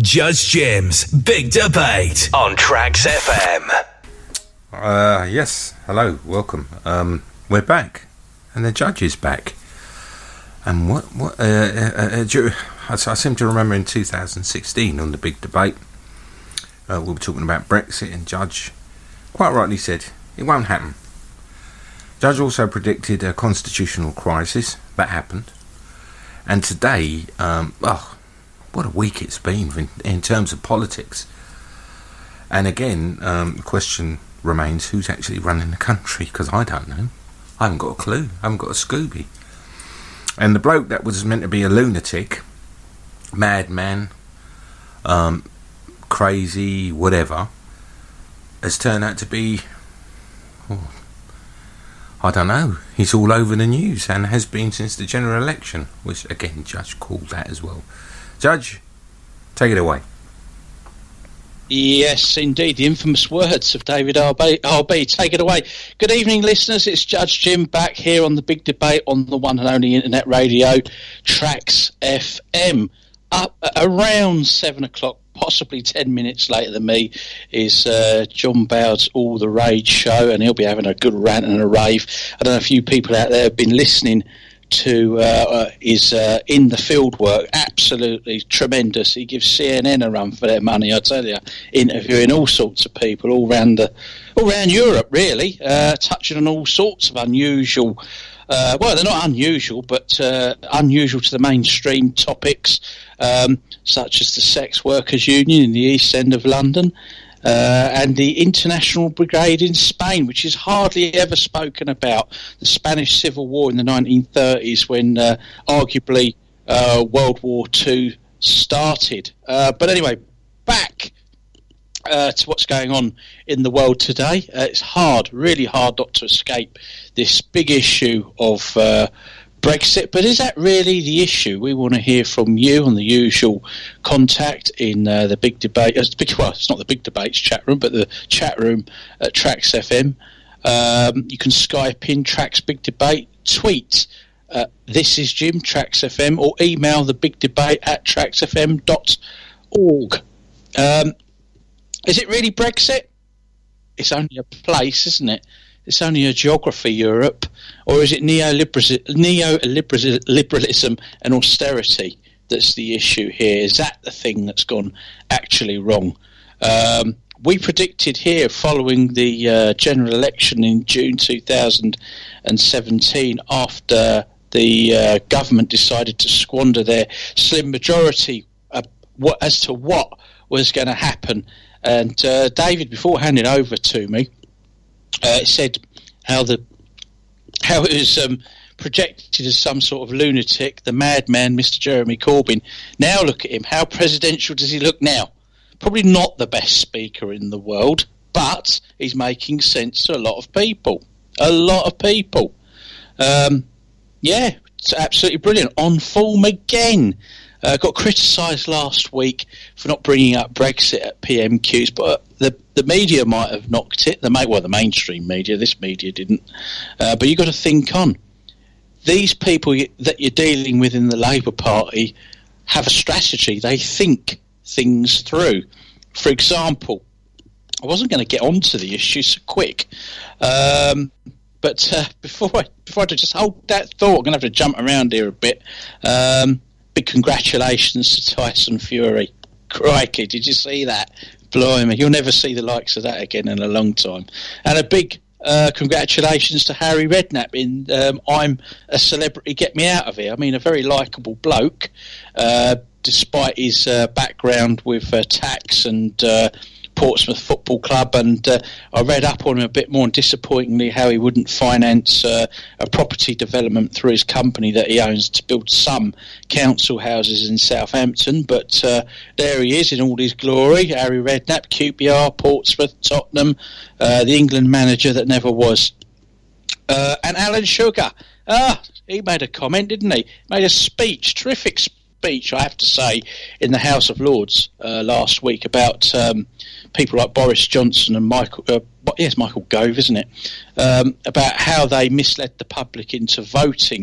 Judge Jim's Big Debate on Tracks FM. Yes, hello, welcome. We're back, and the judge is back. And I seem to remember in 2016 on the Big Debate, we were talking about Brexit, and Judge quite rightly said it won't happen. Judge also predicted a constitutional crisis. That happened. And today, what a week it's been in terms of politics. And again, the question remains, who's actually running the country? Because I don't know. I haven't got a clue. I haven't got a Scooby. And the bloke that was meant to be a lunatic, madman, crazy, whatever, has turned out to be, I don't know. He's all over the news and has been since the general election, which again, Judge called that as well. Judge, take it away. Yes, indeed, the infamous words of David RB. Take it away. Good evening, listeners. It's Judge Jim back here on the Big Debate on the one and only internet radio, Tracks FM. Up at around 7 o'clock, possibly 10 minutes later than me, is John Bowd's All the Rage show, and he'll be having a good rant and a rave. I don't know if you people out there have been listening to his in the field work. Absolutely tremendous. He gives CNN a run for their money, I tell you, interviewing all sorts of people all around Europe, really, touching on all sorts of unusual, well, they're not unusual, but unusual to the mainstream topics, such as the Sex Workers Union in the East End of London, and the International Brigade in Spain, which is hardly ever spoken about. The Spanish Civil War in the 1930s, when arguably World War II started. But anyway, back to what's going on in the world today. It's hard, really hard not to escape this big issue of Brexit, but is that really the issue? We want to hear from you on the usual contact in the Big Debate. Well, it's not the Big Debates chat room, but the chat room at Tracks FM. You can Skype in Tracks Big Debate, tweet This is Jim, Tracks FM, or email the Big Debate at tracksfm.org. Is it really Brexit? It's only a place, isn't it? It's only a geography, Europe. Or is it neoliberalism and austerity that's the issue here? Is that the thing that's gone actually wrong? We predicted here, following the general election in June 2017, after the government decided to squander their slim majority as to what was going to happen. And David, before handing over to me, said how it was projected as some sort of lunatic, the madman, Mr. Jeremy Corbyn. Now look at him. How presidential does he look now? Probably not the best speaker in the world, but he's making sense to a lot of people. A lot of people. Yeah, it's absolutely brilliant. On form again. Got criticised last week for not bringing up Brexit at PMQs, but the media might have knocked it. The mainstream media, this media didn't. But you've got to think on. These people that you're dealing with in the Labour Party have a strategy. They think things through. For example, I wasn't going to get onto the issue so quick, but before I just hold that thought, I'm going to have to jump around here a bit. Big congratulations to Tyson Fury. Crikey, did you see that? Blimey, you'll never see the likes of that again in a long time. And a big congratulations to Harry Redknapp in I'm a Celebrity, Get Me Out of Here. I mean, a very likeable bloke, despite his background with tax and Portsmouth Football Club, and I read up on him a bit more, and disappointingly how he wouldn't finance a property development through his company that he owns to build some council houses in Southampton. But there he is in all his glory, Harry Redknapp, QPR, Portsmouth, Tottenham, the England manager that never was. And Alan Sugar, he made a comment, didn't he? Made a speech, terrific speech, I have to say, in the House of Lords last week about people like Boris Johnson and Michael Gove, isn't it? About how they misled the public into voting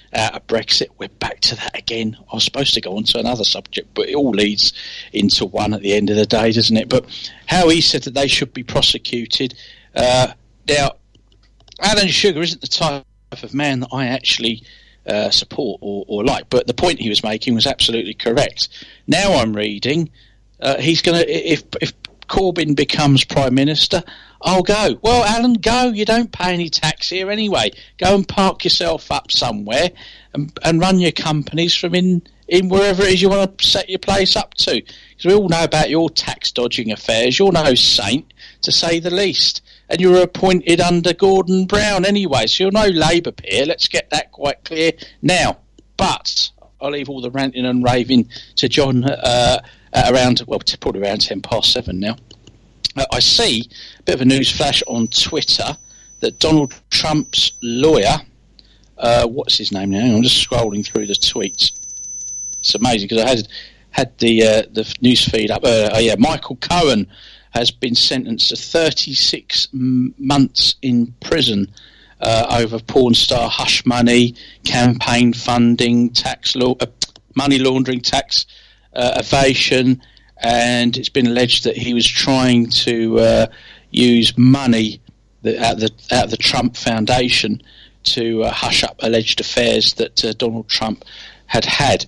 out of Brexit. We're back to that again. I was supposed to go on to another subject, but it all leads into one at the end of the day, doesn't it? But how he said that they should be prosecuted. Now, Alan Sugar isn't the type of man that I actually support or like, but the point he was making was absolutely correct. Now I'm reading, he's going to, if Corbyn becomes Prime Minister, I'll go. Well, Alan, go. You don't pay any tax here anyway. Go and park yourself up somewhere and run your companies from in wherever it is you want to set your place up to. Because we all know about your tax dodging affairs. You're no saint, to say the least. And you were appointed under Gordon Brown anyway, so you're no Labour peer. Let's get that quite clear now. But I'll leave all the ranting and raving to John at around, well, probably around 7:10 now. I see a bit of a news flash on Twitter that Donald Trump's lawyer, what's his name now? I'm just scrolling through the tweets. It's amazing because I had the news feed up. Michael Cohen has been sentenced to 36 months in prison over porn star hush money, campaign funding, money laundering, tax evasion, and it's been alleged that he was trying to use money out of the Trump Foundation to hush up alleged affairs that Donald Trump had.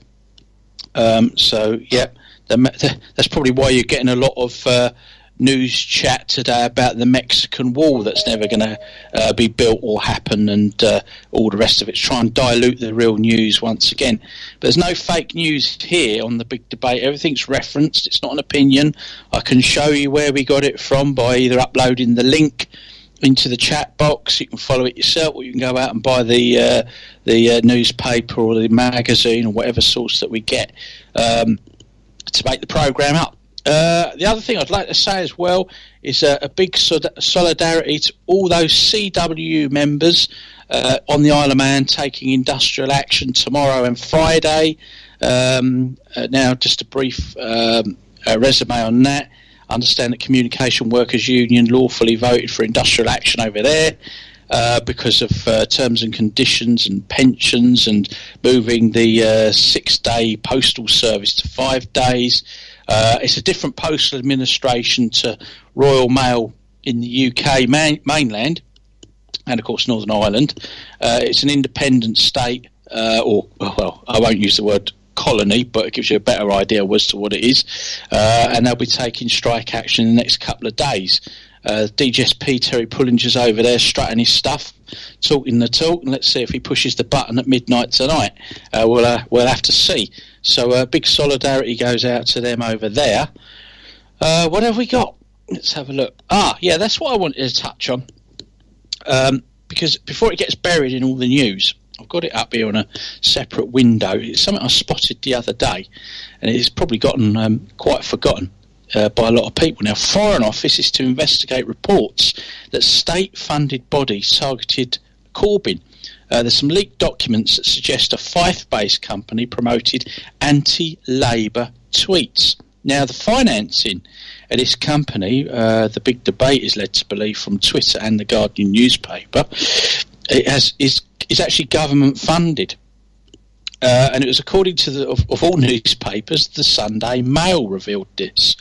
That's probably why you're getting a lot of news chat today about the Mexican wall that's never going to be built or happen, and all the rest of it. Try and dilute the real news once again. But there's no fake news here on the big debate. Everything's referenced. It's not an opinion. I can show you where we got it from by either uploading the link into the chat box. You can follow it yourself, or you can go out and buy the newspaper or the magazine or whatever source that we get to make the programme up. The other thing I'd like to say as well is a big solidarity to all those CW members on the Isle of Man taking industrial action tomorrow and Friday. Now, just a brief resume on that. I understand that Communication Workers Union lawfully voted for industrial action over there because of terms and conditions and pensions and moving the 6-day postal service to 5 days. It's a different postal administration to Royal Mail in the UK mainland and, of course, Northern Ireland. It's an independent state, I won't use the word colony, but it gives you a better idea as to what it is. And they'll be taking strike action in the next couple of days. DGSP Terry Pullinger's over there strutting his stuff, talking the talk, and let's see if he pushes the button at midnight tonight. We'll have to see. So big solidarity goes out to them over there. What have we got? Let's have a look. That's what I wanted to touch on. Because before it gets buried in all the news, I've got it up here on a separate window. It's something I spotted the other day, and it's probably gotten quite forgotten by a lot of people. Now, Foreign Office is to investigate reports that state-funded bodies targeted Corbyn. There's some leaked documents that suggest a Fife-based company promoted anti-Labour tweets. Now, the financing of this company, the big debate is led to believe from Twitter and the Guardian newspaper, is actually government funded. And it was according to of all newspapers, the Sunday Mail revealed this.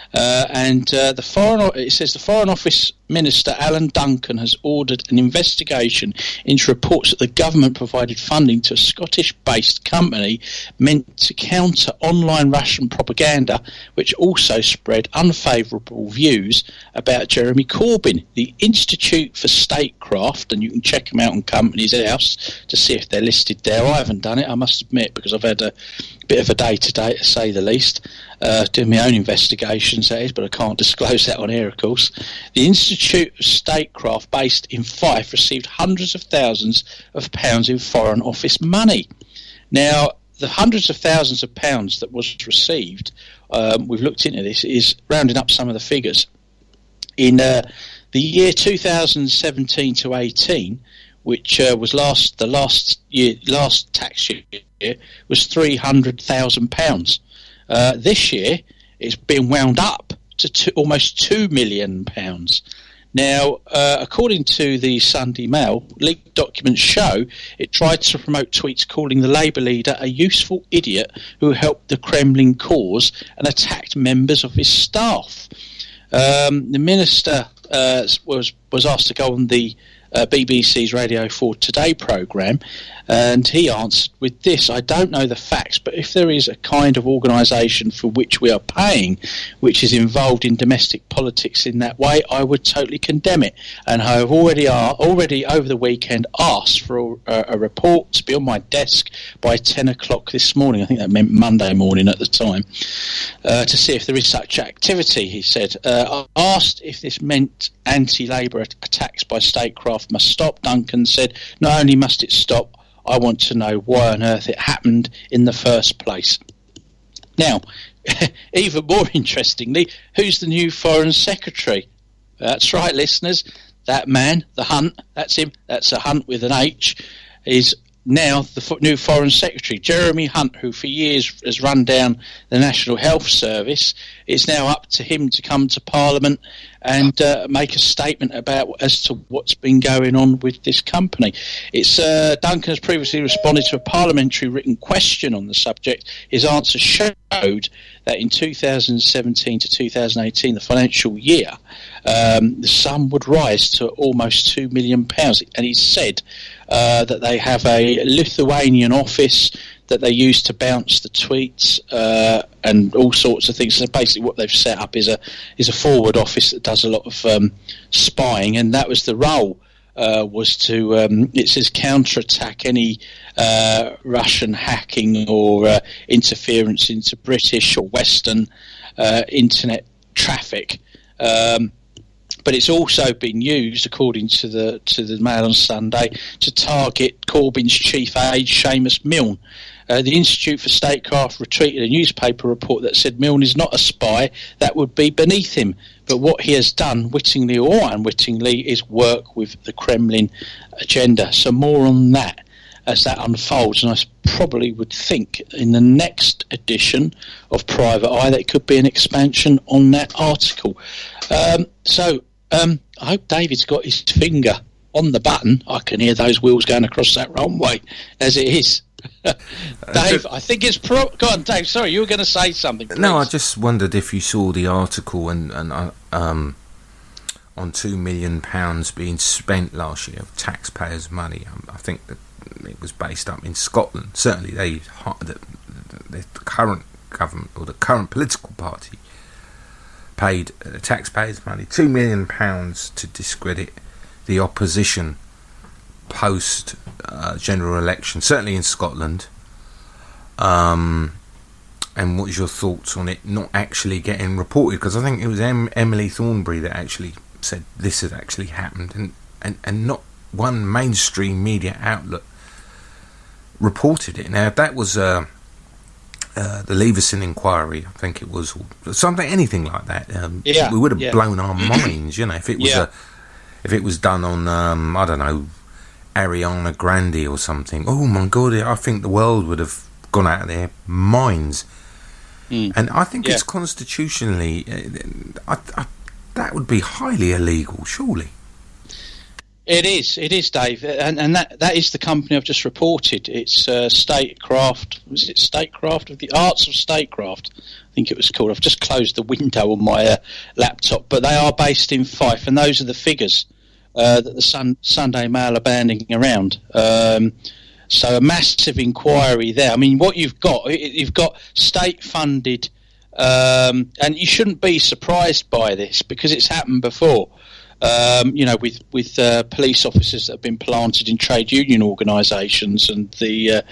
It says the Foreign Office Minister Alan Duncan has ordered an investigation into reports that the government provided funding to a Scottish-based company meant to counter online Russian propaganda, which also spread unfavourable views about Jeremy Corbyn. The Institute for Statecraft, and you can check them out on Companies House to see if they're listed there. I haven't done it, I must admit, because I've had a bit of a day today, to say the least. Doing my own investigations, that is, but I can't disclose that on air, of course. The Institute of Statecraft, based in Fife, received hundreds of thousands of pounds in Foreign Office money. Now, the hundreds of thousands of pounds that was received, we've looked into this, is rounding up some of the figures. In the year 2017 to 18, which was the last tax year, was £300,000. This year, it's been wound up to almost £2 million. Now, according to the Sunday Mail, leaked documents show it tried to promote tweets calling the Labour leader a useful idiot who helped the Kremlin cause and attacked members of his staff. The minister was asked to go on the BBC's Radio 4 Today programme, and he answered with this: I don't know the facts, but if there is a kind of organisation for which we are paying, which is involved in domestic politics in that way, I would totally condemn it. And I have already over the weekend asked for a report to be on my desk by 10 o'clock this morning. I think that meant Monday morning at the time, to see if there is such activity, he said. I asked if this meant anti-Labour attacks by statecraft must stop. Duncan said, not only must it stop, I want to know why on earth it happened in the first place. Now, even more interestingly, who's the new Foreign Secretary? That's right, listeners. That man, the Hunt, that's him, that's a Hunt with an H, is now the new Foreign Secretary. Jeremy Hunt, who for years has run down the National Health Service, it's now up to him to come to Parliament and make a statement as to what's been going on with this company. It's Duncan has previously responded to a parliamentary written question on the subject. His answer showed that in 2017 to 2018, the financial year, the sum would rise to almost £2 million. And he said that they have a Lithuanian office that they use to bounce the tweets and all sorts of things. So basically what they've set up is a forward office that does a lot of spying, and that was the role, was to, it says, counterattack any Russian hacking or interference into British or Western internet traffic. But it's also been used, according to the Mail on Sunday, to target Corbyn's chief aide, Seamus Milne. The Institute for Statecraft retweeted a newspaper report that said Milne is not a spy. That would be beneath him. But what he has done, wittingly or unwittingly, is work with the Kremlin agenda. So more on that as that unfolds. And I probably would think in the next edition of Private Eye that it could be an expansion on that article. I hope David's got his finger on the button. I can hear those wheels going across that runway as it is. Dave, I think it's go on, Dave. Sorry, you were going to say something. Please. No, I just wondered if you saw the article and on £2 million being spent last year of taxpayers' money. I think that it was based up in Scotland. Certainly, the current government or the current political party paid taxpayers' money, £2 million to discredit the opposition post general election, certainly in Scotland. And what is your thoughts on it not actually getting reported? Because I think it was Emily Thornberry that actually said this had actually happened, and not one mainstream media outlet reported it. Now, if that was the Leveson inquiry, I think it was, or something, anything like that, we would have blown our minds, if it was if it was done on I don't know, Ariana Grande or something. Oh my God, I think the world would have gone out of their minds. And I think it's constitutionally that would be highly illegal, surely. It is, Dave, and that is the company I've just reported. It's Statecraft. Was it Statecraft? Of the Arts of Statecraft, I think it was called. I've just closed the window on my laptop, but they are based in Fife, and those are the figures that the Sunday Mail are banding around. So a massive inquiry there. I mean, what you've got state-funded, and you shouldn't be surprised by this because it's happened before. With police officers that have been planted in trade union organisations and the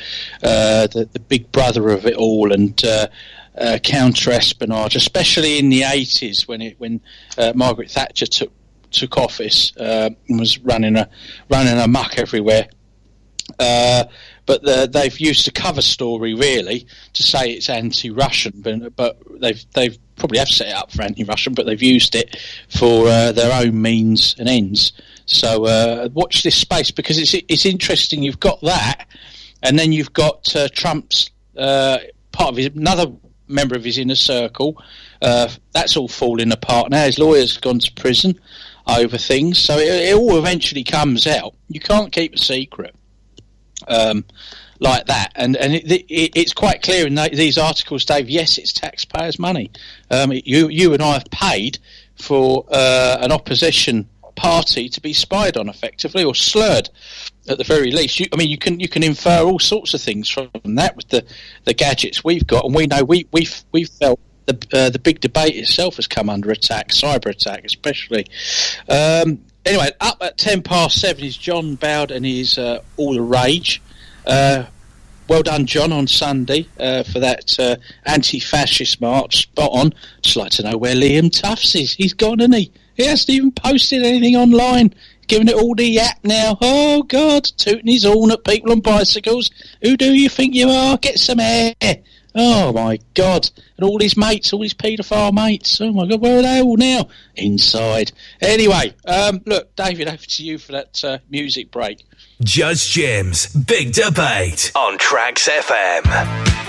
big brother of it all, and counter-espionage, especially in the 80s when Margaret Thatcher took office and was running amok everywhere. But they've used a cover story really to say it's anti-Russian, but they've probably have set it up for anti-Russian, but they've used it for their own means and ends. So watch this space, because it's interesting. You've got that, and then you've got Trump's part of another member of his inner circle. That's all falling apart now. His lawyer's gone to prison. over things. So it all eventually comes out. You can't keep a secret like that. And it's quite clear in these articles, Dave. Yes, it's taxpayers' money. You and I have paid for an opposition party to be spied on, effectively, or slurred at the very least. You can infer all sorts of things from that with the gadgets we've got, and we know we've felt the big debate itself has come under attack, cyber attack especially. Anyway, up at 7:10 is John Bowd and his All the Rage. Well done, John, on Sunday for that anti-fascist march. Spot on. Just like to know where Liam Tufts is. He's gone, hasn't he? He hasn't even posted anything online. Giving it all the yap now. Oh, God. Tooting his horn at people on bicycles. Who do you think you are? Get some air. Oh, my God. And all his mates, all his paedophile mates. Oh, my God. Where are they all now? Inside. Anyway, look, David, over to you for that music break. Judge Jim's Big Debate on Tracks FM.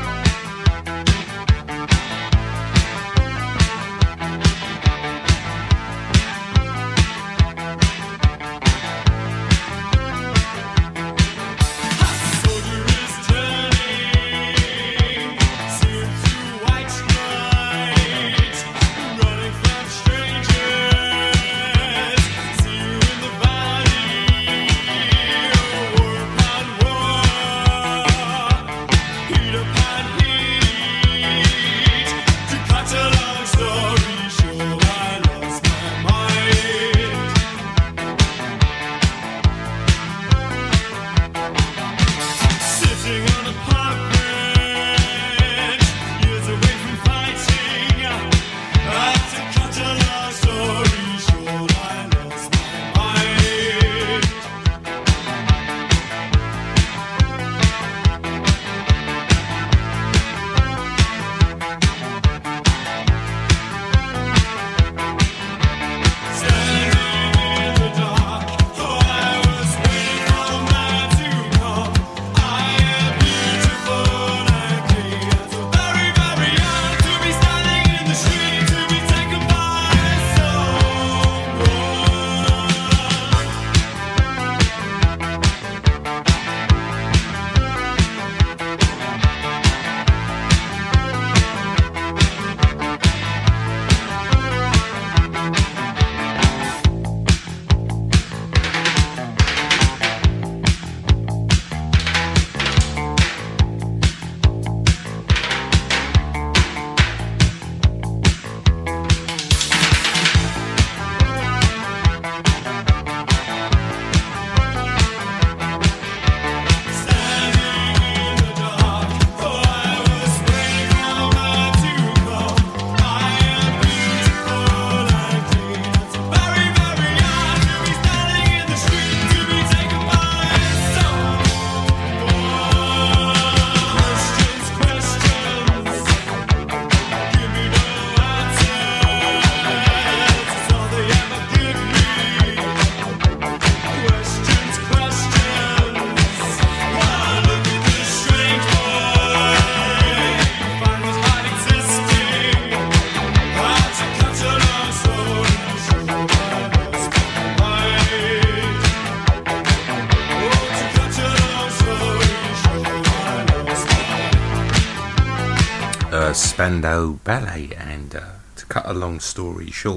Spandau Ballet, and to cut a long story short,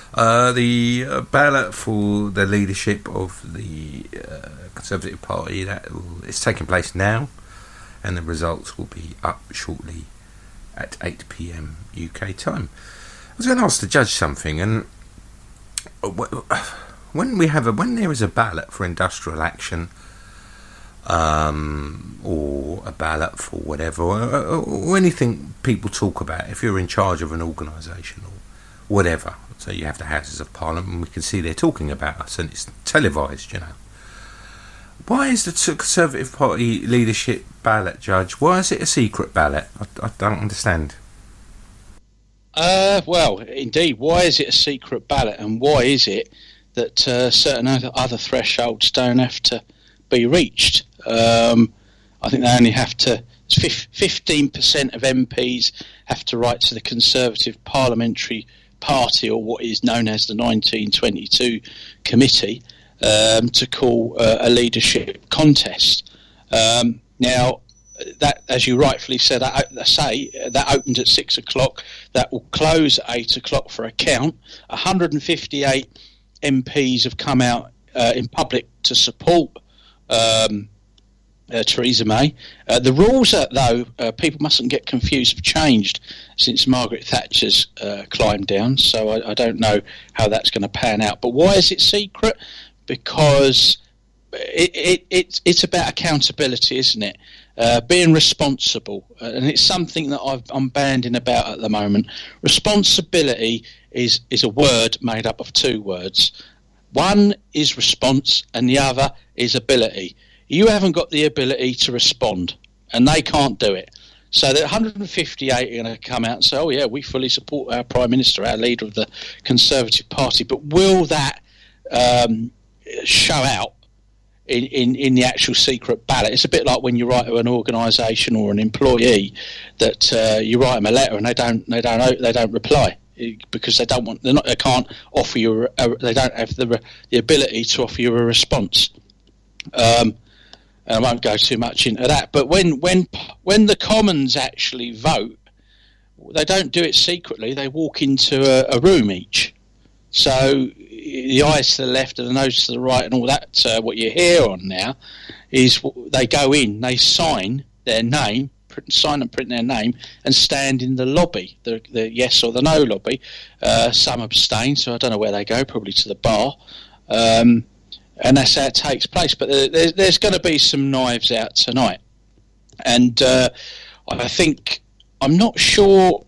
the ballot for the leadership of the Conservative Party is taking place now, and the results will be up shortly at 8 p.m. UK time. I was going to ask the judge something, and when there is a ballot for industrial action, or a ballot for whatever, or anything people talk about, if you're in charge of an organisation or whatever, so you have the Houses of Parliament, and we can see they're talking about us, and it's televised, you know. Why is the Conservative Party leadership ballot, Judge, why is it a secret ballot? I don't understand. Well, indeed, why is it a secret ballot, and why is it that certain other thresholds don't have to be reached? I think they only have to. 15% of MPs have to write to the Conservative Parliamentary Party, or what is known as the 1922 Committee, to call a leadership contest. Now, that, as you rightfully said, that opened at 6 o'clock. That will close at 8 o'clock for a count. 158 MPs have come out in public to support Theresa May. The rules, though, people mustn't get confused, have changed since Margaret Thatcher's climbed down, so I don't know how that's going to pan out. But why is it secret? Because it's about accountability, isn't it? Being responsible, and it's something that I'm banding about at the moment. Responsibility is a word made up of two words. One is response, and the other is ability. You haven't got the ability to respond, and they can't do it. So the 158 are going to come out and say, oh yeah, we fully support our Prime Minister, our leader of the Conservative Party. But will that show out in the actual secret ballot? It's a bit like when you write to an organisation or an employee that you write them a letter and they don't reply because they can't offer you they don't have the ability to offer you a response. And I won't go too much into that. But when the Commons actually vote, they don't do it secretly. They walk into a room each. So the eyes to the left and the nose to the right and all that, what you hear on now, is they go in, they sign their name, sign and print their name, and stand in the lobby, the yes or the no lobby. Some abstain, so I don't know where they go, probably to the bar. And that's how it takes place. But there's going to be some knives out tonight. And I think, I'm not sure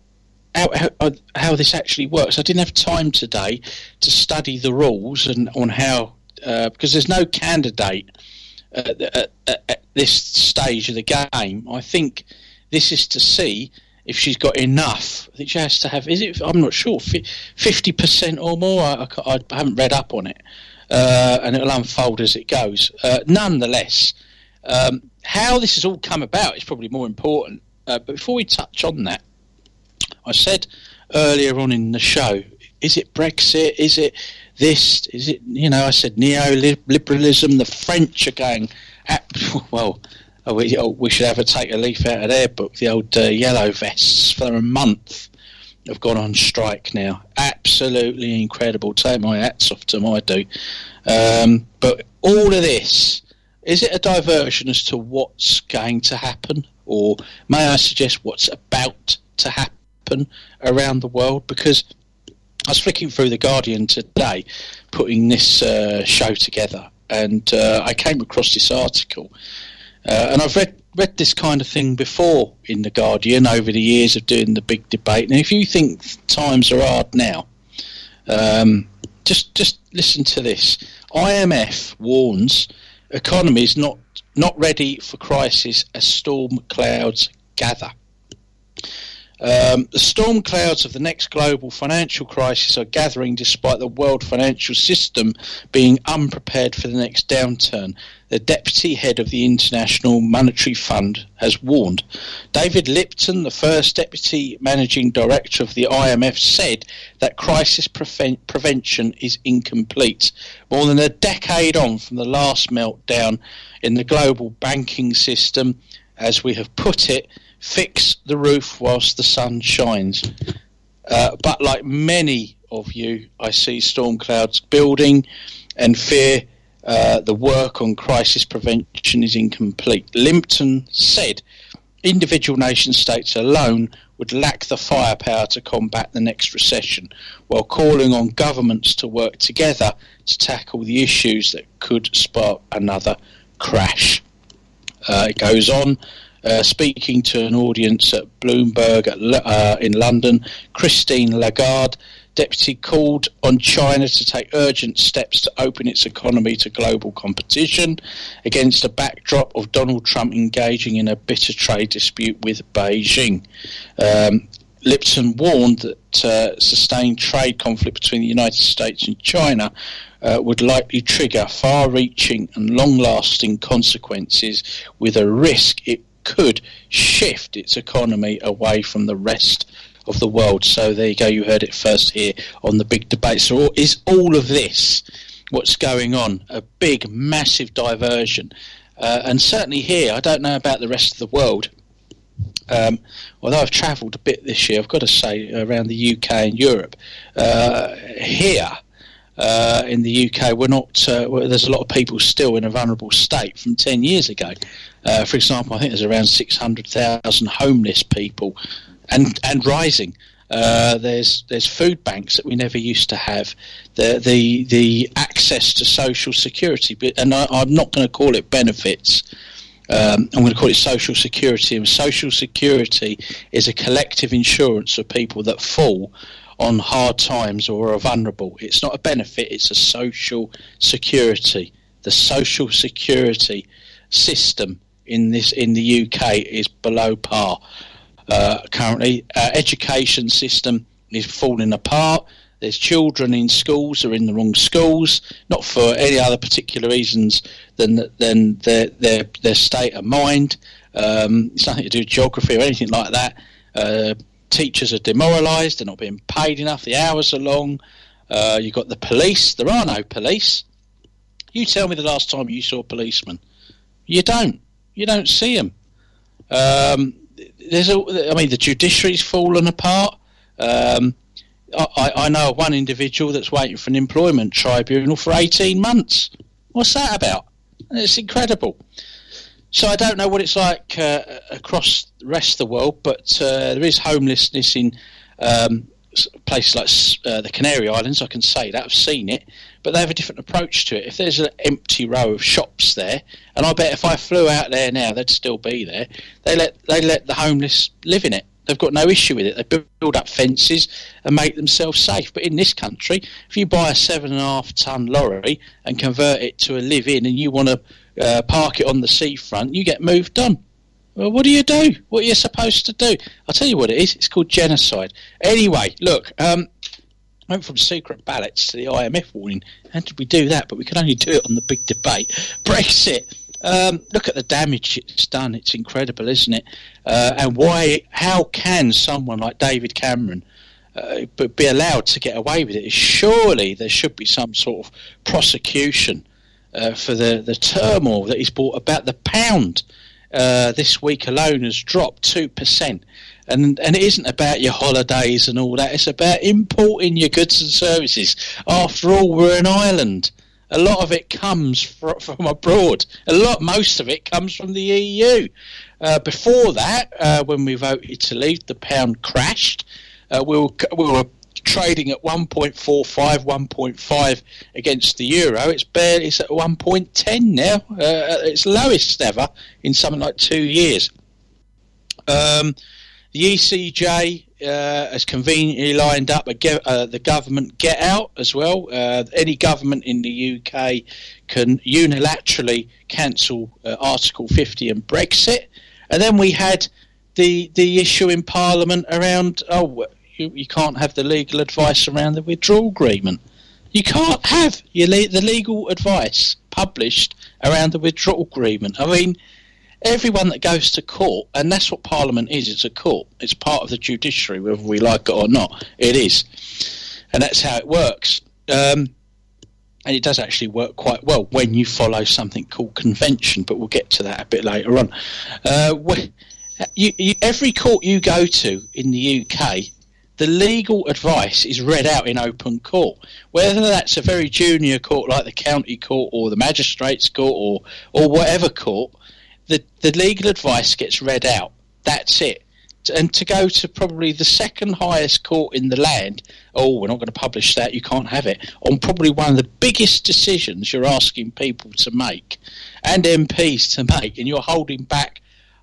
how this actually works. I didn't have time today to study the rules and on how, because there's no candidate at this stage of the game. I think this is to see if she's got enough. I think she has to have, I'm not sure, 50% or more. I haven't read up on it. And it'll unfold as it goes. Nonetheless, how this has all come about is probably more important. But before we touch on that, I said earlier on in the show, is it Brexit? Is it this? Is it, I said neoliberalism. The French are going, we should take a leaf out of their book. The old yellow vests for a month have gone on strike now. Absolutely incredible. Take my hats off to them, I do. But all of this, is it a diversion as to what's going to happen? Or may I suggest what's about to happen around the world? Because I was flicking through The Guardian today, putting this show together, and I came across this article. And I've read this kind of thing before in The Guardian over the years of doing the big debate. And if you think times are hard now, just listen to this. IMF warns economies not ready for crisis as storm clouds gather. The storm clouds of the next global financial crisis are gathering despite the world financial system being unprepared for the next downturn. The deputy head of the International Monetary Fund has warned. David Lipton, the first deputy managing director of the IMF, said that crisis prevention is incomplete. More than a decade on from the last meltdown in the global banking system, as we have put it, fix the roof whilst the sun shines. But like many of you, I see storm clouds building and fear the work on crisis prevention is incomplete. Lipton said individual nation states alone would lack the firepower to combat the next recession, while calling on governments to work together to tackle the issues that could spark another crash. It goes on. Speaking to an audience at Bloomberg in London, Christine Lagarde, deputy, called on China to take urgent steps to open its economy to global competition against a backdrop of Donald Trump engaging in a bitter trade dispute with Beijing. Lipton warned that sustained trade conflict between the United States and China would likely trigger far-reaching and long-lasting consequences, with a risk it could shift its economy away from the rest of the world. So there you go, you heard it first here on the Big Debate. So is all of this what's going on a big, massive diversion? And certainly here, I don't know about the rest of the world. Although I've travelled a bit this year, I've got to say, around the UK and Europe. Here in the UK, we're not. There's a lot of people still in a vulnerable state from 10 years ago. For example, I think there's around 600,000 homeless people, and rising. There's food banks that we never used to have. The access to social security, and I'm not going to call it benefits. I'm going to call it social security. And social security is a collective insurance for people that fall on hard times or are vulnerable. It's not a benefit, it's a social security. The social security system in the UK is below par currently. Education system is falling apart. There's children in schools or in the wrong schools, not for any other particular reasons than their state of mind. It's nothing to do with geography or anything like that. Teachers are demoralised. They're not being paid enough. The hours are long. You've got the police. There are no police. You tell me the last time you saw a policeman. You don't. You don't see them. The judiciary's fallen apart. I know of one individual that's waiting for an employment tribunal for 18 months. What's that about? It's incredible. So I don't know what it's like across the rest of the world, but there is homelessness in places like the Canary Islands. I can say that. I've seen it. But they have a different approach to it. If there's an empty row of shops there, and I bet if I flew out there now, they'd still be there, they let the homeless live in it. They've got no issue with it. They build up fences and make themselves safe. But in this country, if you buy a 7.5-ton lorry and convert it to a live-in and you want to park it on the seafront, you get moved on. Well, what do you do? What are you supposed to do? I'll tell you what it is. It's called genocide. Anyway, look, I went from secret ballots to the IMF warning. How did we do that? But we can only do it on the Big Debate. Brexit. Look at the damage it's done. It's incredible, isn't it? And how can someone like David Cameron be allowed to get away with it? Surely there should be some sort of prosecution for the turmoil that he's brought about. The pound this week alone has dropped 2%. And it isn't about your holidays and all that. It's about importing your goods and services. After all, we're an island. A lot of it comes from abroad. Most of it comes from the EU. Before that, when we voted to leave, the pound crashed. We were trading at 1.45, 1.5 against the euro. It's at 1.10 now. It's lowest ever in something like 2 years. The ECJ has conveniently lined up the government get out as well. Any government in the UK can unilaterally cancel Article 50 and Brexit. And then we had the issue in Parliament around, you can't have the legal advice around the withdrawal agreement. You can't have the legal advice published around the withdrawal agreement. I mean, everyone that goes to court, and that's what Parliament is, it's a court. It's part of the judiciary, whether we like it or not. It is. And that's how it works. And it does actually work quite well when you follow something called convention, but we'll get to that a bit later on. Every court you go to in the UK, the legal advice is read out in open court. Whether that's a very junior court like the county court or the magistrates court or whatever court, the legal advice gets read out. That's it. And to go to probably the second highest court in the land, we're not going to publish that, you can't have it, on probably one of the biggest decisions you're asking people to make and MPs to make, and you're holding back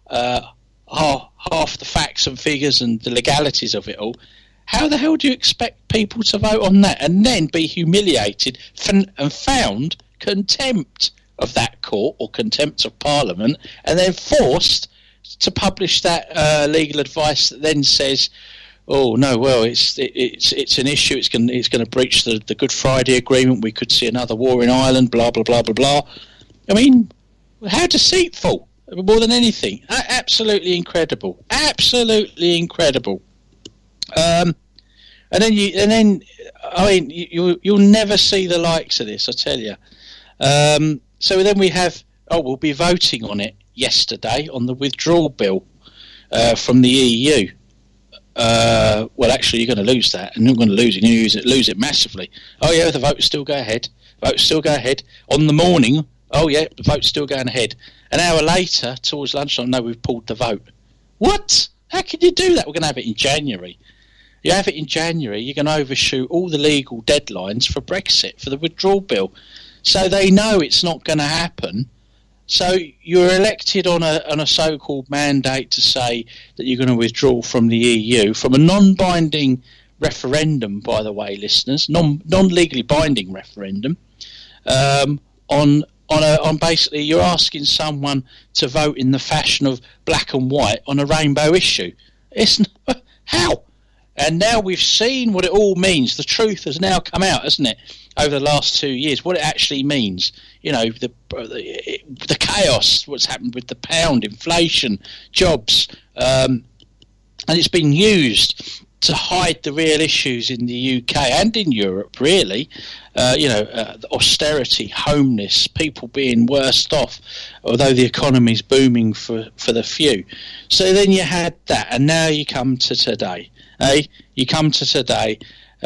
half the facts and figures and the legalities of it all. How the hell do you expect people to vote on that and then be humiliated and found contempt of that court or contempt of Parliament, and then forced to publish that legal advice that then says, "Oh no, well it's an issue. It's going to breach the Good Friday Agreement. We could see another war in Ireland. Blah blah blah blah blah." I mean, how deceitful! More than anything, absolutely incredible. Absolutely incredible. And then I mean, you'll never see the likes of this, I tell you. So then we have, we'll be voting on it yesterday on the withdrawal bill from the EU. Well, actually, you're going to lose that, and you're going to lose it. You're going to lose it massively. Oh yeah, the votes still go ahead. Votes still go ahead on the morning. Oh yeah, the vote's still going ahead. An hour later, towards lunchtime, no, we've pulled the vote. What? How can you do that? We're going to have it in January. You have it in January, you're going to overshoot all the legal deadlines for Brexit, for the withdrawal bill. So they know it's not going to happen. So you're elected on a so-called mandate to say that you're going to withdraw from the EU, from a non-binding referendum, by the way, listeners, non-legally binding referendum, on basically you're asking someone to vote in the fashion of black and white on a rainbow issue. It's how? And now we've seen what it all means. The truth has now come out, hasn't it, over the last 2 years, what it actually means. You know, the chaos, what's happened with the pound, inflation, jobs, and it's been used to hide the real issues in the UK and in Europe, really. Austerity, homeless, people being worse off, although the economy's booming for the few. So then you had that, and now you come to today. You come to today.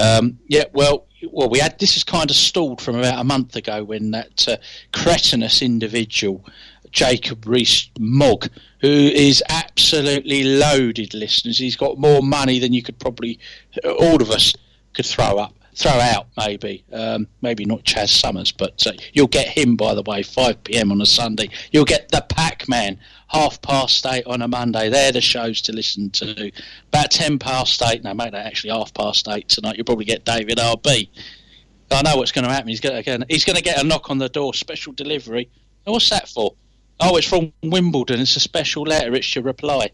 We had this is kind of stalled from about a month ago when that cretinous individual, Jacob Rees-Mogg, who is absolutely loaded, listeners. He's got more money than you could probably, all of us could throw out, maybe not Chaz Summers, but you'll get him, by the way, 5 p.m. on a Sunday. You'll get the Pac-Man, 8:30 on a Monday. They're the shows to listen to. About 8:10, no, make that actually 8:30 tonight. You'll probably get David RB. I know what's going to happen. He's going to get a knock on the door, special delivery. And what's that for? Oh, it's from Wimbledon. It's a special letter. It's your reply.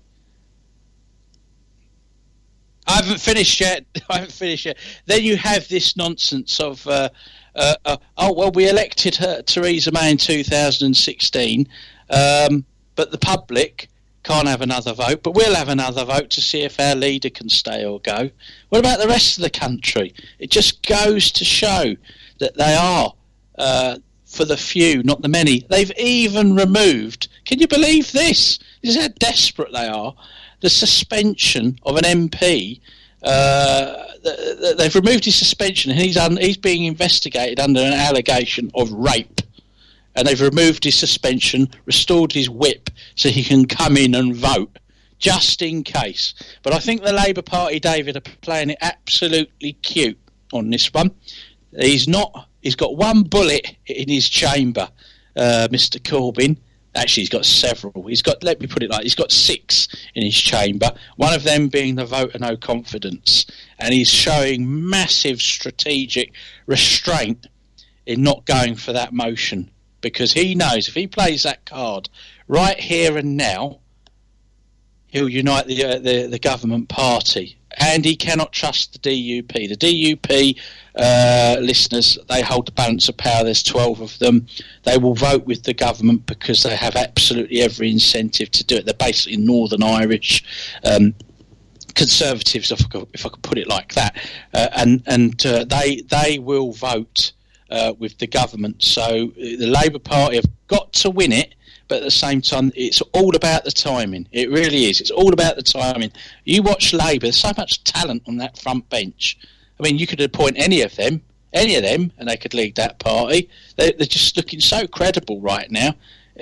I haven't finished yet. Then you have this nonsense of, we elected Theresa May in 2016, but the public can't have another vote, but we'll have another vote to see if our leader can stay or go. What about the rest of the country? It just goes to show that they are for the few, not the many. They've even removed, can you believe this? This is how desperate they are. The suspension of an MP, they've removed his suspension, and he's being investigated under an allegation of rape. And they've removed his suspension, restored his whip, so he can come in and vote, just in case. But I think the Labour Party, David, are playing it absolutely cute on this one. He's got one bullet in his chamber, Mr. Corbyn. Actually, he's got several. Let me put it like, he's got 6 in his chamber, one of them being the vote of no confidence. And he's showing massive strategic restraint in not going for that motion, because he knows if he plays that card right here and now, he'll unite the government party. And he cannot trust the DUP. The DUP, listeners, they hold the balance of power. There's 12 of them. They will vote with the government because they have absolutely every incentive to do it. They're basically Northern Irish Conservatives, if I could put it like that. And they will vote with the government. So the Labour Party have got to win it. But at the same time, it's all about the timing. It really is. It's all about the timing. You watch Labour, there's so much talent on that front bench. I mean, you could appoint any of them, and they could lead that party. They're just looking so credible right now.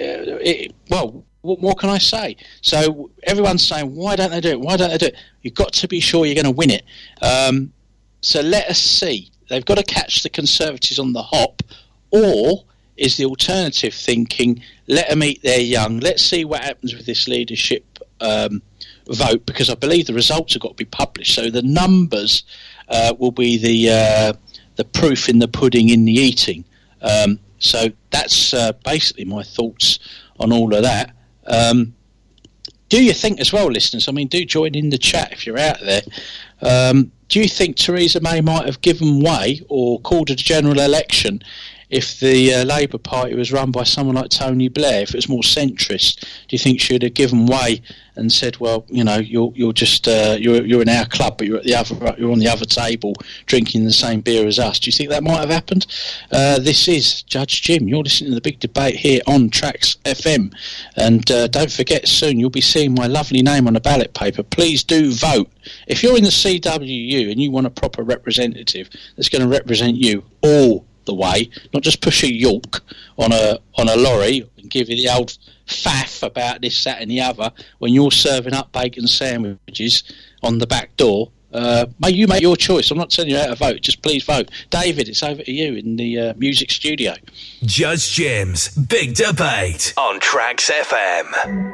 What can I say? So everyone's saying, why don't they do it? Why don't they do it? You've got to be sure you're going to win it. So let us see. They've got to catch the Conservatives on the hop, or is the alternative thinking, let them eat their young, let's see what happens with this leadership vote, because I believe the results have got to be published, so the numbers will be the proof in the pudding in the eating. So that's basically my thoughts on all of that. Do you think as well, listeners, I mean, do join in the chat if you're out there, do you think Theresa May might have given way or called a general election if the Labour Party was run by someone like Tony Blair, if it was more centrist, do you think she would have given way and said, well, you know, you're just you're in our club, but you're on the other table drinking the same beer as us? Do you think that might have happened? This is Judge Jim. You're listening to the big debate here on Tracks FM, and don't forget, soon you'll be seeing my lovely name on the ballot paper. Please do vote. If you're in the CWU and you want a proper representative that's going to represent you all the way, not just push a York on a lorry and give you the old faff about this, that and the other when you're serving up bacon sandwiches on the back door, may you make your choice. I'm not telling you how to vote, just please vote. David, it's over to you in the music studio. Judge Jim's Big Debate on Tracks FM.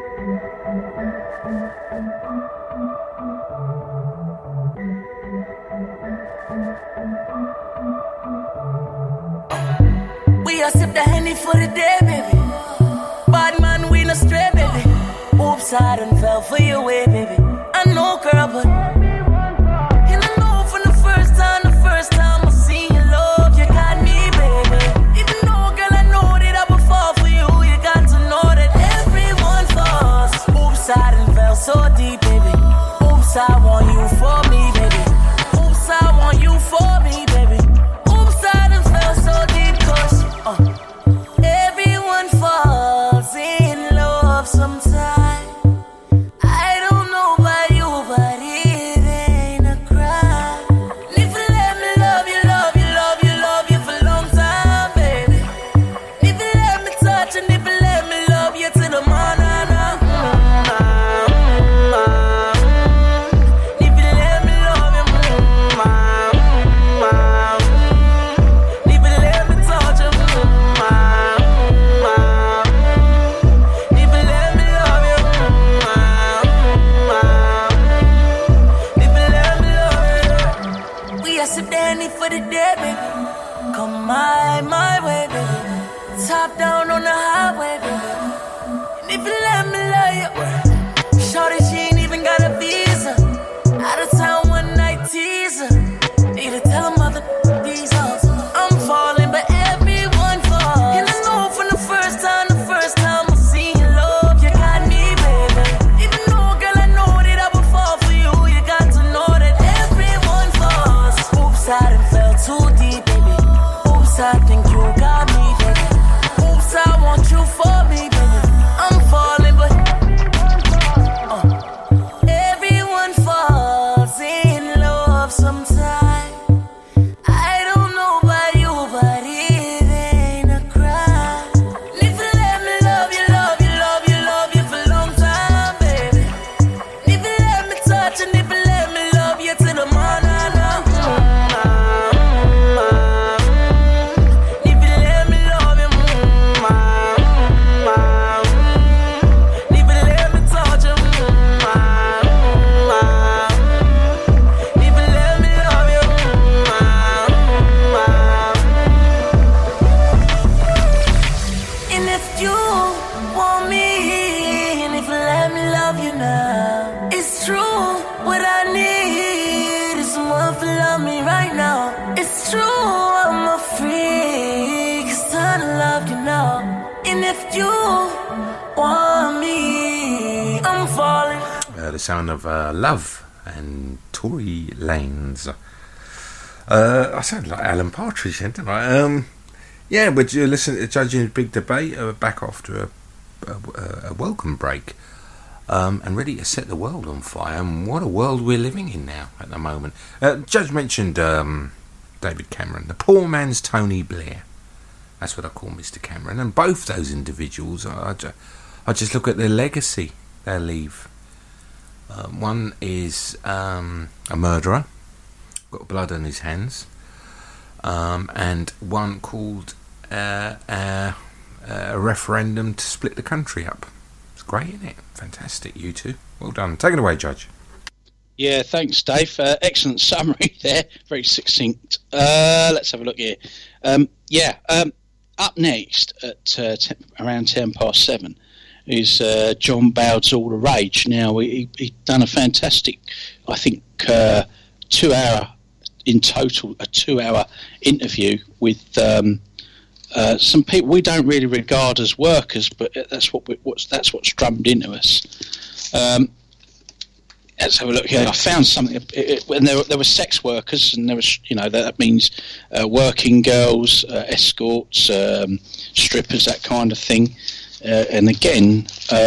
I sip the Henny for the day, baby. Bad man, we no stray, baby. Oops, I done fell for your way, baby. I know, girl, but and I know from the first time I seen your love, you got me, baby. Even though, girl, I know that I would fall for you, you got to know that everyone falls. Oops, I done fell so deep, baby. Oops, I want you for me, baby. Oops, I want you for me, baby. Oops, I done fell so deep, 'cause everyone falls in love sometime. I don't know about you, but it ain't a crime. And if you let me love you, love you, love you, love you for a long time, baby. And if you let me touch and if you let me love you to the morning, if you let me love you, if you let me touch you, sip the Henny for the day, baby. Come my way, baby. Top down on the highway, baby. And if you let me love you, shorty, she ain't even got a visa. Out of town one night teaser. Need to tell her mother these hoes. I'm falling, but everyone falls. And I know from the first time I seen your love, you got me, baby. Even though, girl, I know that I would fall for you, you got to know that everyone falls. Oops, I done fell too deep, baby. Oops, I think you got me, baby. Oops, I want you for me, baby. I'm falling, but everyone falls in love sometime. I don't know about you, but it ain't a crime. And if you let me love you, love you, love you, love you for a long time, baby. And if you let me touch and if you let me love you to the morning. The sound of Love and Tory Lanez. I sound like Alan Partridge, didn't I? Yeah, but you listen to Judging's Big Debate, back after a welcome break, and ready to set the world on fire. And what a world we're living in now at the moment. Judge mentioned David Cameron, the poor man's Tony Blair. That's what I call Mr. Cameron. And both those individuals, I just look at their legacy they leave. One is a murderer, got blood on his hands, and one called a referendum to split the country up. It's great, isn't it? Fantastic, you two. Well done. Take it away, Judge. Yeah, thanks, Dave. Excellent summary there. Very succinct. Let's have a look here. Up next at around 7:10 is John Bowd's All the Rage. Now, he done a fantastic, I think, 2 hour in total, a 2 hour interview with some people we don't really regard as workers, but that's what's drummed into us. Let's have a look here. I found something when there were sex workers, and there was, that means working girls, escorts, strippers, that kind of thing. And again,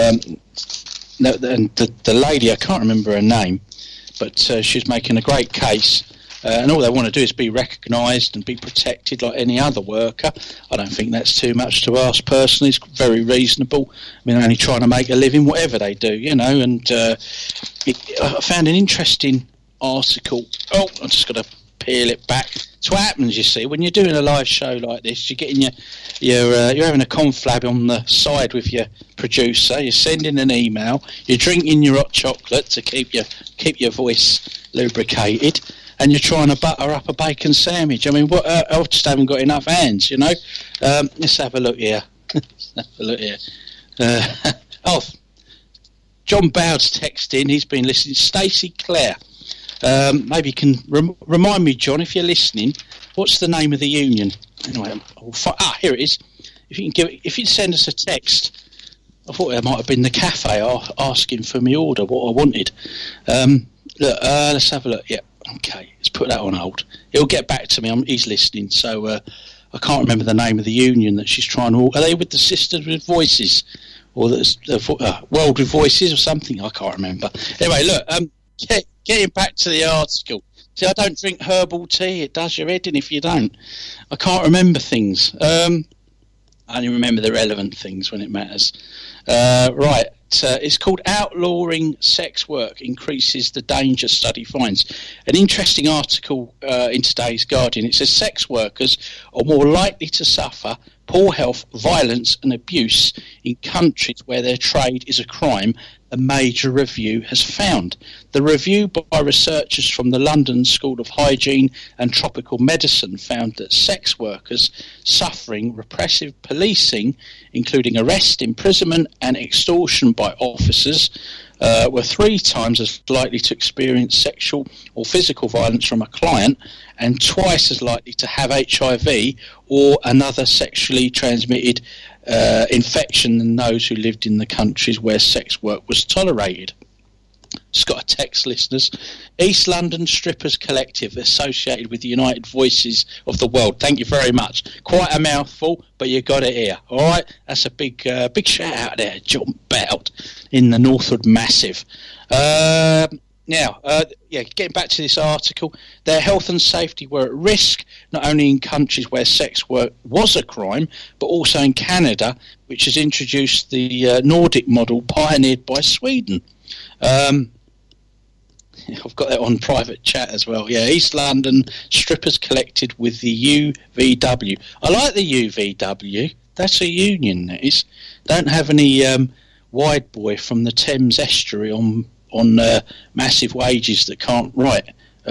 the lady, I can't remember her name, but she's making a great case. And all they want to do is be recognised and be protected like any other worker. I don't think that's too much to ask personally. It's very reasonable. I mean, they're only trying to make a living, whatever they do, and I found an interesting article. Oh, I'm just going to peel it back. It's what happens, you see, when you're doing a live show like this. You're getting you're having a conflab on the side with your producer. You're sending an email. You're drinking your hot chocolate to keep your voice lubricated. And you're trying to butter up a bacon sandwich. I mean, I just haven't got enough hands, Let's have a look here. John Bowd's texting. He's been listening. Stacey Clare. Maybe you can remind me, John, if you're listening, what's the name of the union? Anyway, here it is. If you'd send us a text, I thought it might have been the cafe asking for me order, what I wanted. Let's have a look. Yeah. Okay, let's put that on hold. He'll get back to me. He's listening, so I can't remember the name of the union that she's trying to... Are they with the Sisters with Voices? Or the World with Voices or something? I can't remember. Anyway, look, getting back to the article. See, I don't drink herbal tea. It does your head in if you don't. I can't remember things. I only remember the relevant things when it matters. Right. It's called Outlawing Sex Work Increases the Danger Study Finds. An interesting article in today's Guardian. It says sex workers are more likely to suffer poor health, violence and abuse in countries where their trade is a crime, a major review has found. The review by researchers from the London School of Hygiene and Tropical Medicine found that sex workers suffering repressive policing, including arrest, imprisonment and extortion by officers, were 3 times as likely to experience sexual or physical violence from a client and twice as likely to have HIV or another sexually transmitted infection than those who lived in the countries where sex work was tolerated. Just got a text, listeners. East London Strippers Collective, associated with the United Voices of the World. Thank you very much. Quite a mouthful, but you got it here. All right, that's a big shout out there, John Bowd in the Northwood Massive. Now, getting back to this article, their health and safety were at risk, not only in countries where sex work was a crime, but also in Canada, which has introduced the Nordic model pioneered by Sweden. I've got that on private chat as well. Yeah, East London Strippers collected with the UVW. I like the UVW. That's a union, that is. Don't have any wide boy from the Thames estuary on massive wages that can't write.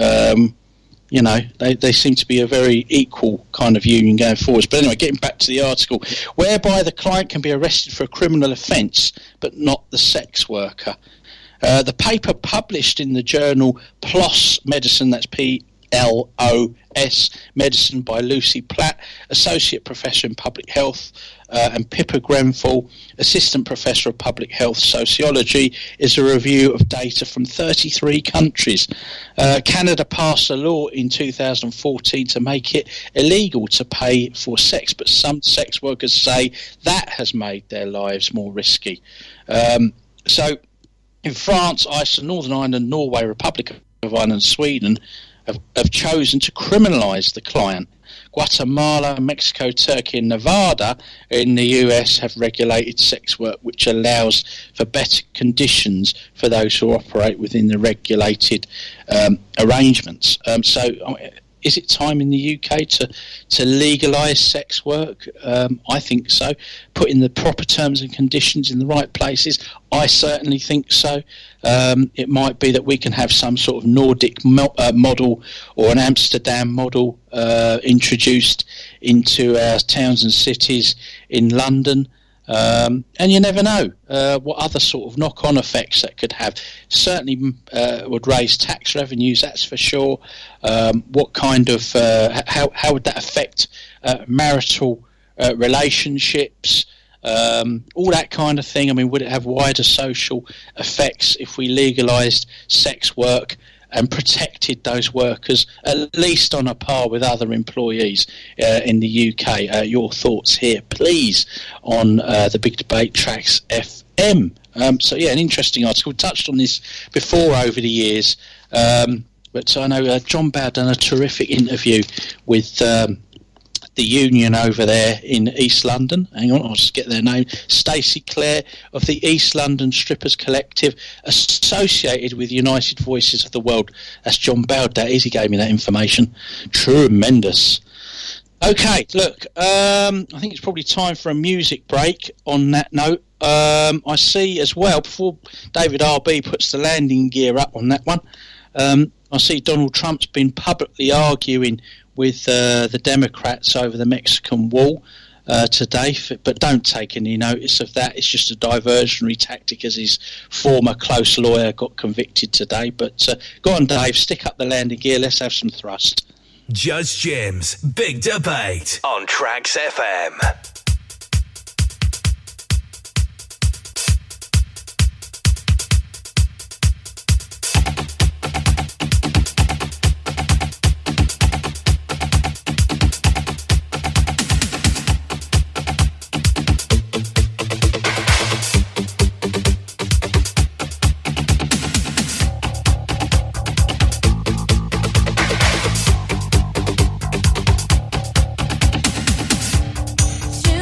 They seem to be a very equal kind of union going forwards. But anyway, getting back to the article, whereby the client can be arrested for a criminal offence, but not the sex worker. The paper published in the journal PLOS Medicine, that's PLOS Medicine, by Lucy Platt, Associate Professor in Public Health, and Pippa Grenfell, Assistant Professor of Public Health Sociology, is a review of data from 33 countries. Canada passed a law in 2014 to make it illegal to pay for sex, but some sex workers say that has made their lives more risky. So in France, Iceland, Northern Ireland, Norway, Republic of Ireland, Sweden have chosen to criminalise the client. Guatemala, Mexico, Turkey and Nevada in the US have regulated sex work, which allows for better conditions for those who operate within the regulated arrangements. Is it time in the UK to legalise sex work? I think so. Put in the proper terms and conditions in the right places. I certainly think so. It might be that we can have some sort of Nordic model or an Amsterdam model introduced into our towns and cities in London. And you never know what other sort of knock-on effects that could have. Certainly would raise tax revenues, that's for sure. What kind of how would that affect marital relationships, all that kind of thing. I mean, would it have wider social effects if we legalised sex work and protected those workers at least on a par with other employees in the UK? Your thoughts here, please, on the Big Debate, Tracks FM. So, yeah, an interesting article. We touched on this before over the years, but I know John Bowe done a terrific interview with the union over there in East London. Hang on, I'll just get their name. Stacey Clare of the East London Strippers Collective, associated with United Voices of the World. That's John Bowe, that is. He gave me that information. Tremendous. Okay, look, I think it's probably time for a music break on that note. I see as well, before David RB puts the landing gear up on that one, I see Donald Trump's been publicly arguing with the Democrats over the Mexican wall today, but don't take any notice of that. It's just a diversionary tactic, as his former close lawyer got convicted today. But go on, Dave, stick up the landing gear. Let's have some thrust. Judge Jim's Big Debate on Tracks FM. Should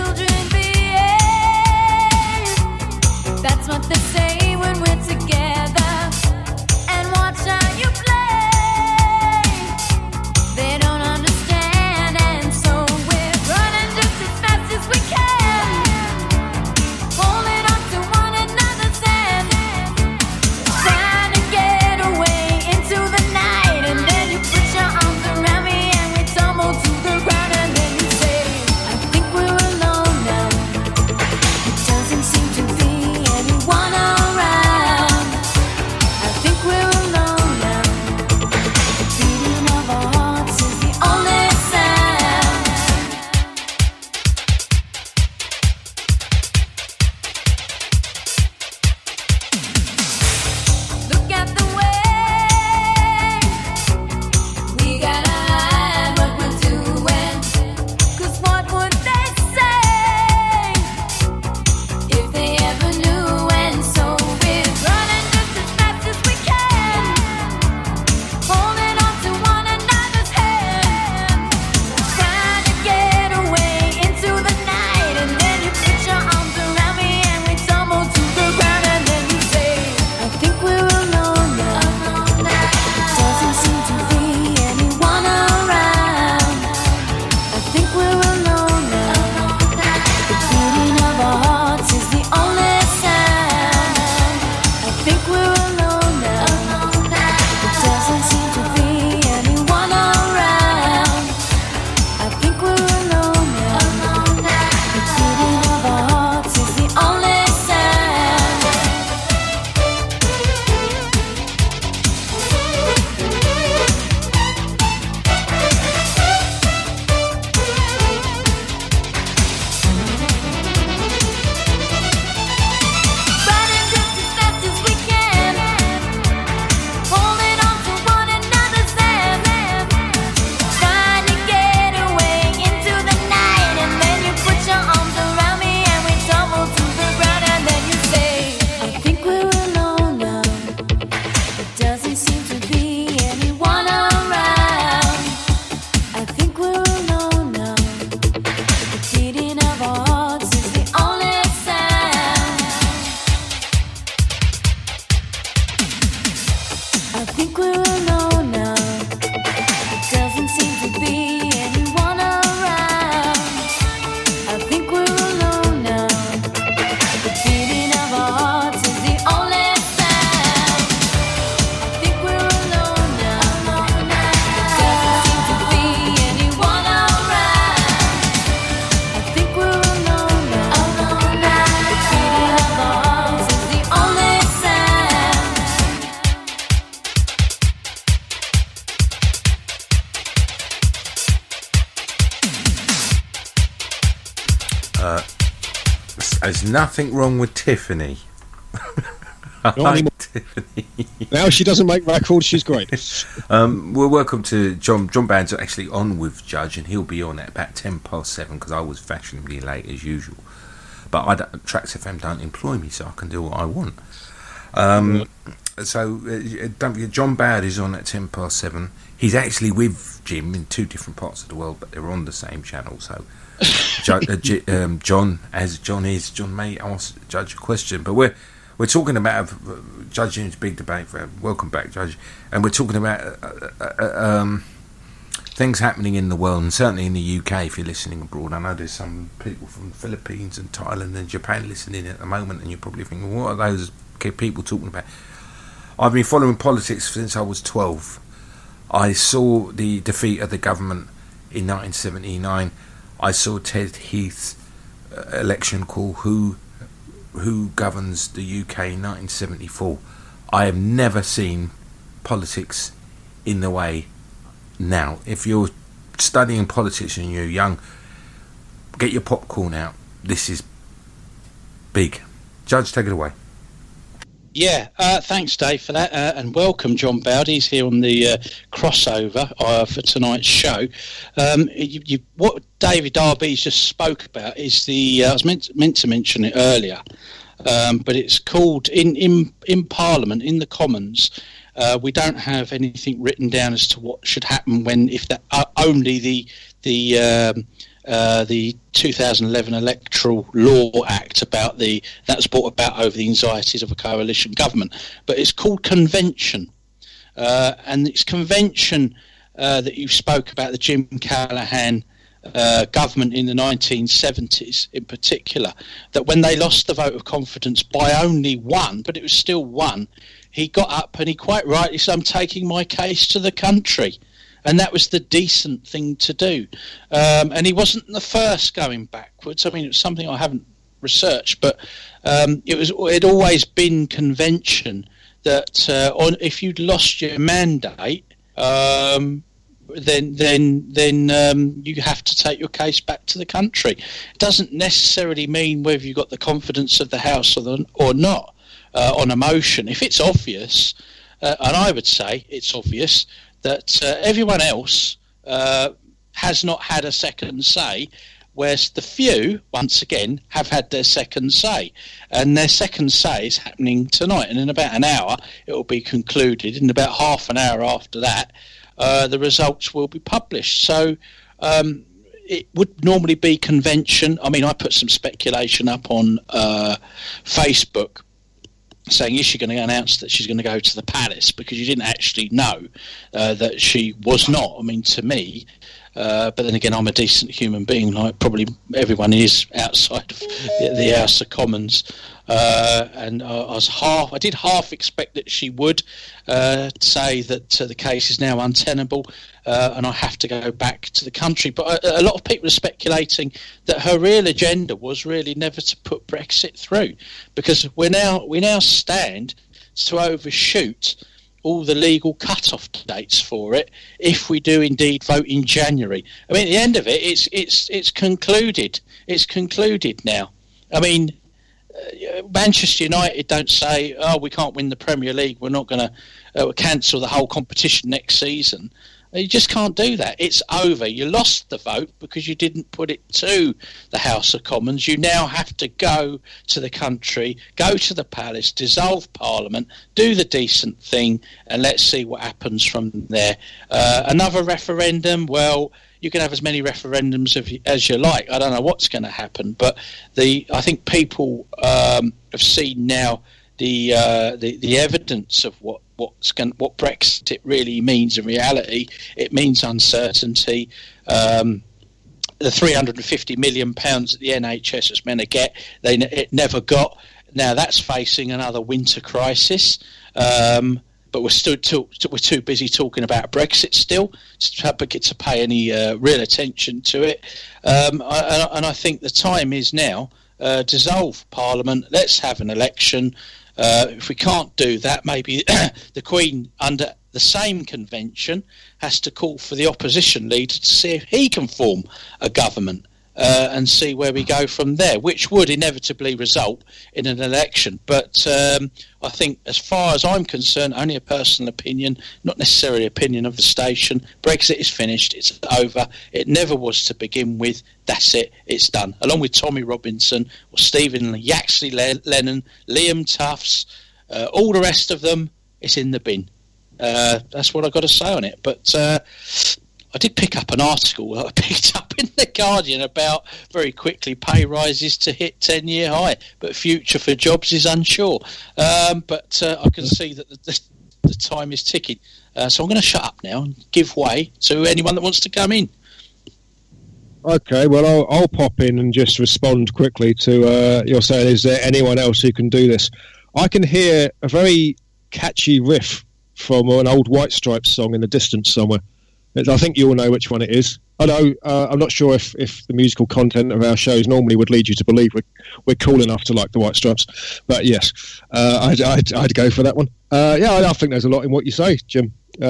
There's nothing wrong with Tiffany. Tiffany. Now she doesn't make records, she's great. Well, welcome to John. John Band's actually on with Judge, and he'll be on at about 7:10 because I was fashionably late as usual. But Tracks FM don't employ me, so I can do what I want. So don't forget, John Bowd is on at 7:10. He's actually with Jim in two different parts of the world, but they're on the same channel. So John, as John is, John may ask Judge a question, but we're talking about Judge Jim's big debate. Welcome back, Judge. And we're talking about things happening in the world, and certainly in the UK if you're listening abroad. I know there's some people from the Philippines and Thailand and Japan listening at the moment, and you're probably thinking, what are those people talking about? I've been following politics since I was 12. I saw the defeat of the government in 1979. I saw Ted Heath's election call, who governs the UK in 1974. I have never seen politics in the way now. If you're studying politics and you're young, get your popcorn out. This is big. Judge, take it away. Yeah, thanks, Dave, for that, and welcome, John Bowd. He's here on the crossover for tonight's show. What David Darby's just spoke about is I was meant to mention it earlier, but it's called in Parliament, in the Commons. We don't have anything written down as to what should happen only the 2011 Electoral Law Act that was brought about over the anxieties of a coalition government. But it's called convention, and it's convention that you spoke about, the Jim Callaghan government in the 1970s in particular, that when they lost the vote of confidence by only one, but it was still one, he got up and he quite rightly said, I'm taking my case to the country. And that was the decent thing to do. And he wasn't the first going backwards. I mean, it was something I haven't researched, but it'd always been convention that if you'd lost your mandate, then you have to take your case back to the country. It doesn't necessarily mean whether you got the confidence of the House or not on a motion. If it's obvious, and I would say it's obvious, that everyone else has not had a second say, whereas the few, once again, have had their second say. And their second say is happening tonight. And in about an hour, it will be concluded. In about half an hour after that, the results will be published. So it would normally be convention. I mean, I put some speculation up on Facebook saying, is she going to announce that she's going to go to the palace? Because you didn't actually know that she was not. I mean, to me, but then again, I'm a decent human being, like probably everyone is outside of the House of Commons. And I did half expect that she would say that the case is now untenable and I have to go back to the country. But a lot of people are speculating that her real agenda was really never to put Brexit through, because we now stand to overshoot all the legal cut-off dates for it if we do indeed vote in January. I mean, at the end of it, it's concluded. It's concluded now. I mean, Manchester United don't say, oh, we can't win the Premier League, we're not going to cancel the whole competition next season. You just can't do that. It's over. You lost the vote because you didn't put it to the House of Commons. You now have to go to the country, go to the palace, dissolve Parliament, do the decent thing, and let's see what happens from there. Another referendum, well, you can have as many referendums as you like. I don't know what's going to happen, but I think people have seen now the evidence of what Brexit really means in reality. It means uncertainty. The £350 million that the NHS was meant to get, it never got. Now that's facing another winter crisis. But we're too busy talking about Brexit still to pay any real attention to it. And I think the time is now. Dissolve Parliament. Let's have an election. If we can't do that, maybe the Queen, under the same convention, has to call for the opposition leader to see if he can form a government. and see where we go from there, which would inevitably result in an election. But I think, as far as I'm concerned, only a personal opinion, not necessarily opinion of the station, Brexit is finished, it's over, it never was to begin with, that's it, it's done. Along with Tommy Robinson, or Stephen Yaxley Lennon, Liam Tufts, all the rest of them, it's in the bin. That's what I've got to say on it. But I did pick up an article that I picked up in The Guardian about, very quickly, pay rises to hit 10-year high, but future for jobs is unsure. But I can see that the time is ticking. So I'm going to shut up now and give way to anyone that wants to come in. Okay, well, I'll pop in and just respond quickly to you're saying, is there anyone else who can do this? I can hear a very catchy riff from an old White Stripes song in the distance somewhere. I think you all know which one it is. I know. I'm not sure if the musical content of our shows normally would lead you to believe we're cool enough to like the White Stripes, but yes, I'd go for that one. I think there's a lot in what you say, Jim.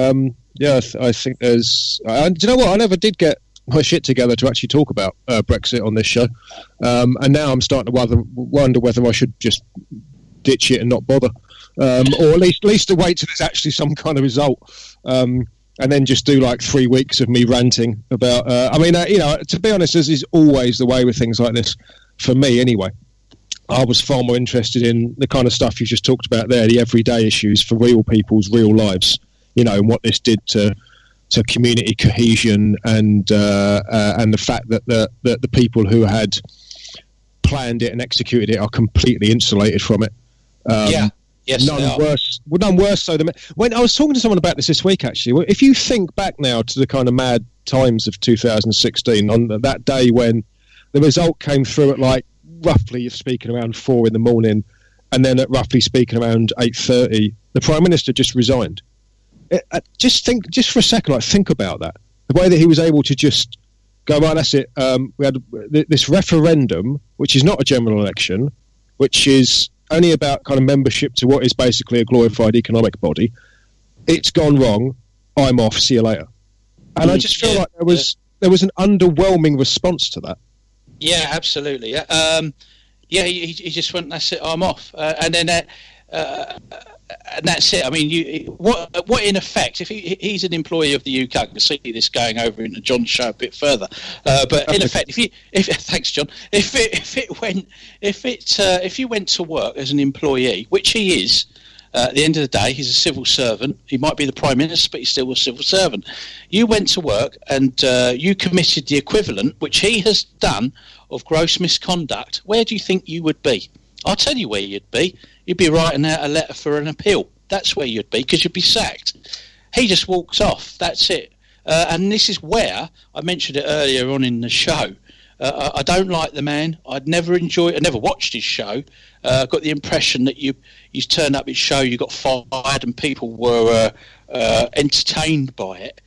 I think there's. Do you know what? I never did get my shit together to actually talk about Brexit on this show, and now I'm starting to wonder whether I should just ditch it and not bother, or at least to wait till there's actually some kind of result. And then just do like 3 weeks of me ranting about. To be honest, this is always the way with things like this. For me, anyway, I was far more interested in the kind of stuff you just talked about there, the everyday issues for real people's real lives. And what this did to community cohesion and the fact that the people who had planned it and executed it are completely insulated from it. Yes, none worse so than when I was talking to someone about this week. Actually, if you think back now to the kind of mad times of 2016, on that day when the result came through at like roughly speaking around 4 a.m, and then at roughly speaking around 8:30, the Prime Minister just resigned. Just for a second, think about that. The way that he was able to just go, right, that's it. We had this referendum, which is not a general election, which is only about kind of membership to what is basically a glorified economic body. It's gone wrong. I'm off. See you later. And I just feel like there was an underwhelming response to that. Yeah, absolutely. He just went, that's it, I'm off. And that's it. I mean, what in effect, if he's an employee of the UK, I can see this going over into John's show a bit further. But in effect, thanks, John. If you went to work as an employee, which he is, at the end of the day, he's a civil servant. He might be the Prime Minister, but he's still a civil servant. You went to work and you committed the equivalent, which he has done, of gross misconduct. Where do you think you would be? I'll tell you where you'd be. You'd be writing out a letter for an appeal. That's where you'd be, because you'd be sacked. He just walks off. That's it. And this is where, I mentioned it earlier on in the show, I don't like the man. I never watched his show. Got the impression that you turned up his show, you got fired, and people were entertained by it.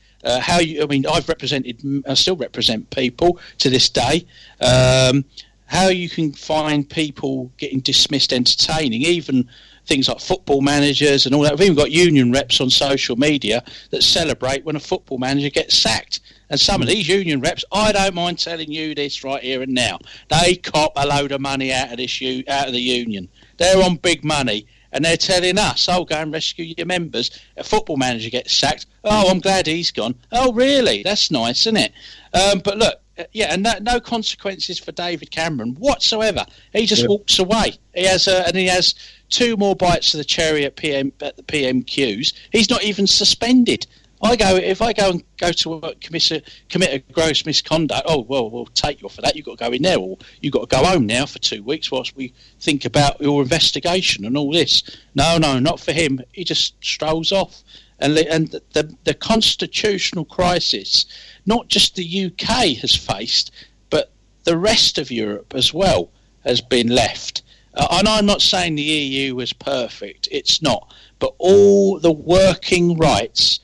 I still represent people to this day. How you can find people getting dismissed entertaining, even things like football managers and all that. We've even got union reps on social media that celebrate when a football manager gets sacked. And some of these union reps, I don't mind telling you this right here and now, they cop a load of money out of the union. They're on big money, and they're telling us, go and rescue your members. A football manager gets sacked. Oh, I'm glad he's gone. Oh, really? That's nice, isn't it? But look, and no consequences for David Cameron whatsoever. He just walks away. He has 2 more bites of the cherry at the PMQs. He's not even suspended. If I go to work, commit a gross misconduct. Oh well, we'll take you off for that. You've got to go in there, or you've got to go home now for 2 weeks whilst we think about your investigation and all this. No, not for him. He just strolls off. And the constitutional crisis, not just the UK has faced, but the rest of Europe as well has been left. And I'm not saying the EU was perfect. It's not. But all the working rights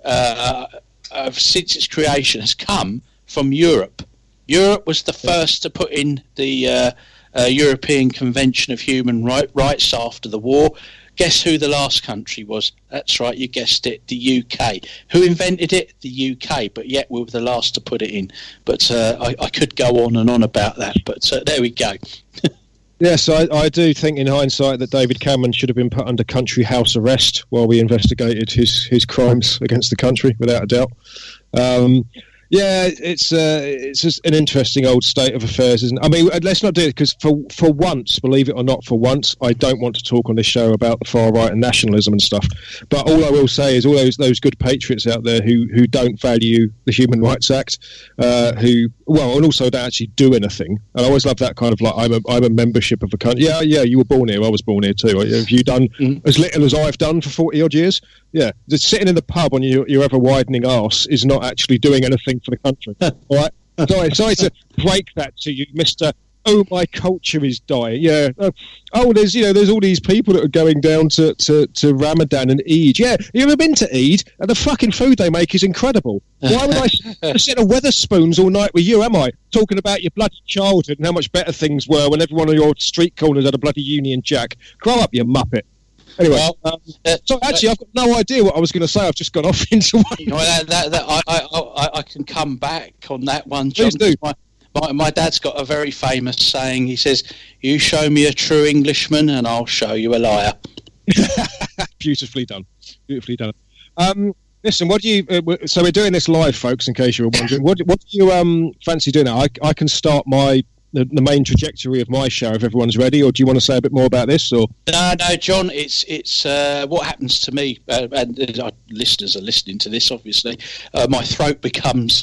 since its creation has come from Europe. Europe was the first to put in the European Convention of Human Rights after the war. Guess who the last country was? That's right, you guessed it, the UK. Who invented it? The UK, but yet we were the last to put it in. But I could go on and on about that, but there we go. Yes, I do think in hindsight that David Cameron should have been put under country house arrest while we investigated his crimes against the country, without a doubt. Yeah, it's just an interesting old state of affairs, isn't it? I mean, let's not do it, because for once, believe it or not, for once, I don't want to talk on this show about the far right and nationalism and stuff. But all I will say is all those good patriots out there who don't value the Human Rights Act, and also don't actually do anything. And I always love that kind of like, I'm a membership of a country. Yeah, you were born here. I was born here too. Have you done as little as I've done for 40 odd years? Yeah, just sitting in the pub on your ever-widening arse is not actually doing anything for the country. All right? Sorry to break that to you, Mr. Oh, my culture is dying. Yeah. There's all these people that are going down to Ramadan and Eid. Yeah, you ever been to Eid? And the fucking food they make is incredible. Why would I sit at Wetherspoons all night with you, am I? Talking about your bloody childhood and how much better things were when every one of your street corners had a bloody Union Jack. Grow up, you muppet. Anyway, so actually, I've got no idea what I was going to say. I've just gone off into one. I can come back on that one, John. Please do. My dad's got a very famous saying. He says, "You show me a true Englishman, and I'll show you a liar." Beautifully done. Beautifully done. Listen, what do you? So we're doing this live, folks. In case you were wondering, what do you fancy doing? I can start the main trajectory of my show if everyone's ready, or do you want to say a bit more about this? Or no, John, it's what happens to me, and listeners are listening to this, obviously. My throat becomes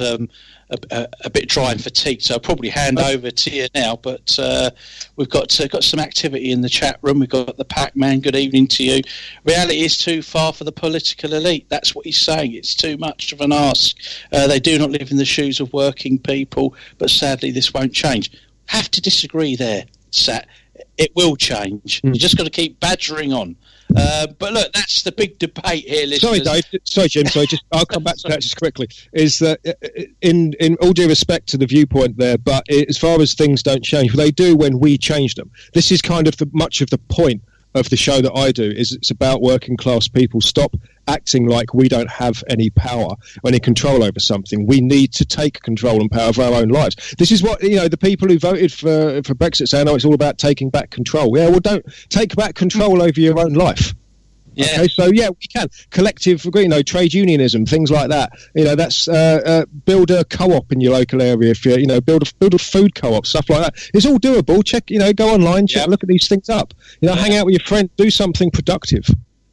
a bit dry and fatigued, so I'll probably hand over to you now, but we've got some activity in the chat room. We've got the Pac-Man, good evening to you. Reality is too far for the political elite. That's what he's saying. It's too much of an ask. They do not live in the shoes of working people, but sadly this won't change. Have to disagree there, Sat. It will change. You just got to keep badgering on. But look, that's the big debate here, listeners. Sorry, Dave. Sorry, Jim. I'll come back to that just quickly. Is that in all due respect to the viewpoint there, but as far as things don't change, they do when we change them. This is kind of much of the point of the show that I do. Is it's about working class people. Stop acting like we don't have any power or any control over something. We need to take control and power of our own lives. This is what the people who voted for Brexit say. No, it's all about taking back control. Yeah, well, don't take back control over your own life. Yeah. Okay, so we can collective, trade unionism, things like that. That's build a co-op in your local area. If you build a food co-op, stuff like that. It's all doable. Check, go online, look at these things up. Hang out with your friend, do something productive.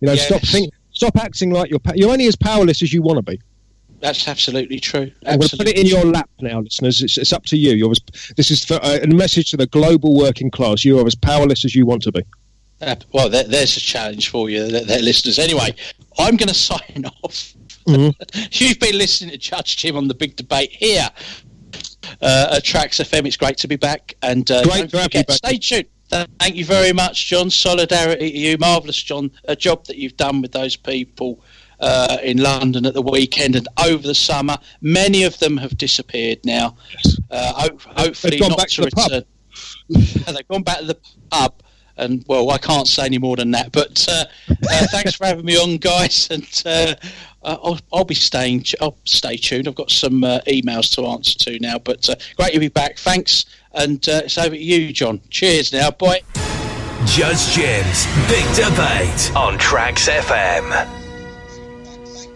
Stop acting like you're only as powerless as you want to be. That's absolutely true. I'm going to put it in your lap now, listeners. It's up to you. This is a message to the global working class. You are as powerless as you want to be. Well, there's a challenge for you, there, listeners. Anyway, I'm going to sign off. Mm-hmm. You've been listening to Judge Jim on the big debate here at Trax FM. It's great to be back. And don't forget, stay tuned. Thank you very much, John. Solidarity to you. Marvellous, John. A job that you've done with those people in London at the weekend and over the summer. Many of them have disappeared now. Hopefully not to return. They've gone back to the pub. And, well, I can't say any more than that. But thanks for having me on, guys. And I'll stay tuned. I've got some emails to answer to now. But great to be back. Thanks. And it's over to you, John. Cheers now. Bye. Judge Jim's Big Debate on Trax FM.